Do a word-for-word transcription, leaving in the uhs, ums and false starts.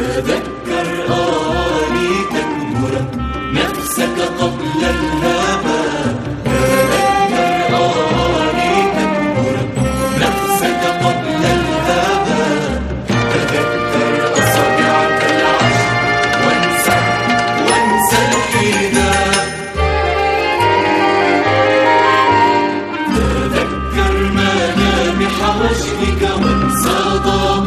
تذكر آني تكبر نفسك قبل الهوى. تذكر آني تكبر نفسك قبل الهوى. تذكر أصابعك العشر وانسى وانسى الحذاء. تذكر ملامح وجهك وانسى ضوء